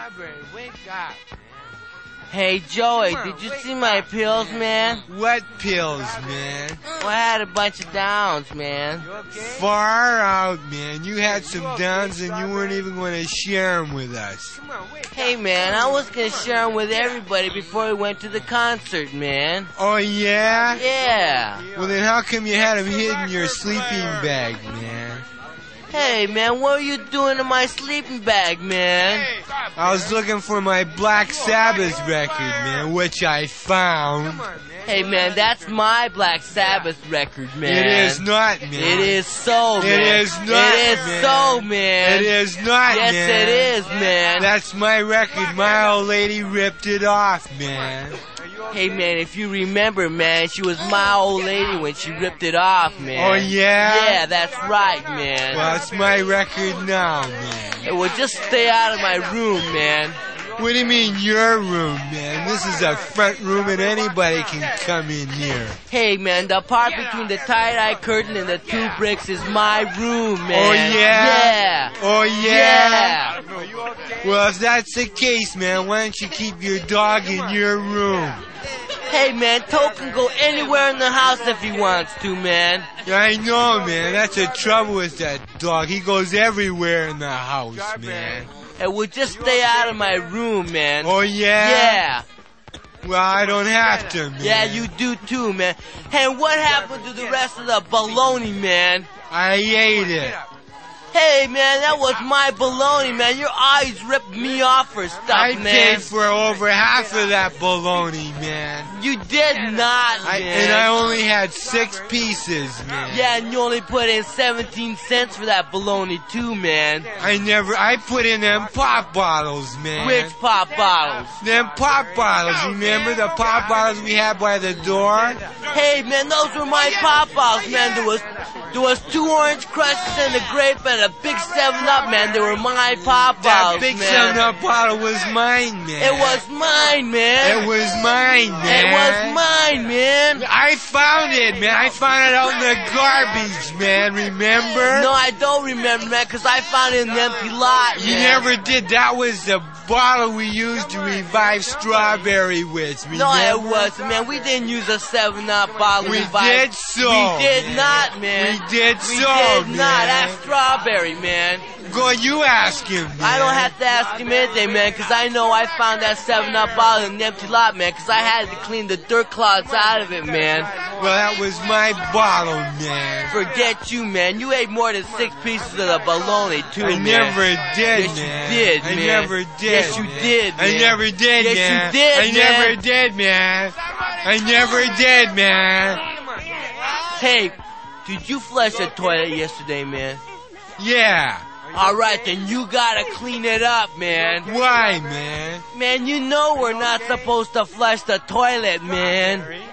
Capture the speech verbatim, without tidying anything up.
Strawberry, wake up, man. Hey, Joey, did you see my pills, man? What pills, man? Well, I had a bunch of downs, man. You okay? Far out, man. You had some downs and you weren't even going to share them with us. Come on, wake Hey, man, I was gonna share them with everybody before we went to the concert, man. Oh, yeah? Yeah. Well, then how come you had them hidden in your sleeping bag, man? Hey, man, what are you doing in my sleeping bag, man? I was looking for my Black Sabbath record, man, which I found. Come on, man. Hey, man, that's my Black Sabbath record, man. It is not, man. It is so, It man. is not, It is man. so, man. It is not, Yes, man. it is, man. That's my record. My old lady ripped it off, man. Hey, man, if you remember, man, she was my old lady when she ripped it off, man. Oh, yeah? Yeah, that's right, man. Well, it's my record now, man. Hey, well, just stay out of my room, man. What do you mean your room, man? This is a front room and anybody can come in here. Hey, man, the part between the tie-dye curtain and the two bricks is my room, man. Oh, yeah? Yeah. Oh, yeah? Yeah. Well, if that's the case, man, why don't you keep your dog in your room? Hey, man, Toad can go anywhere in the house if he wants to, man. I know, man. That's the trouble with that dog. He goes everywhere in the house, man. Hey, well, just stay out of my room, man. Oh, yeah? Yeah. Well, I don't have to, man. Yeah, you do too, man. Hey, what happened to the rest of the bologna, man? I ate it. Hey, man, that was my bologna, man. Your eyes ripped me off for stuff, I man. paid for over half of that bologna, man. You did not, I, man. and I only had six pieces, man. Yeah, and you only put in seventeen cents for that bologna, too, man. I never, I put in them pop bottles, man. Which pop bottles? Them pop bottles, remember the pop bottles we had by the door? Hey, man, those were my pop bottles, man. There was, there was two orange crushes and a grape and a big seven up, man. They were my pop That bottles, big man. seven up bottle was mine, man. It was mine, man. It was mine, man. It was mine, man. I found it, man. I found it out in the garbage, man. Remember? No, I don't remember, man, because I found it in an empty lot, You man. never did. That was the bottle we used to revive Strawberry with. Remember? No, it wasn't, man. We didn't use a seven up bottle. We to revive- did so. We did man. not, man. We did We so, did man. not. Ask Strawberry, man. Go, you ask him, man. I don't have to ask him anything, man, because I know I found that seven up bottle in an empty lot, man, because I had to clean the dirt clods out of it, man. Well, that was my bottle, man. Forget you, man. You ate more than six pieces of the bologna, too, I man. never did, Yes, man. you did, I man. never did. Yes, you man. did, I man. never did, Yes, man. you did, I man. never did, man. I never did, man. Hey, did you flush the toilet yesterday, man? Yeah. Alright, then you gotta clean it up, man. Why, man? Man, you know we're not supposed to flush the toilet, man.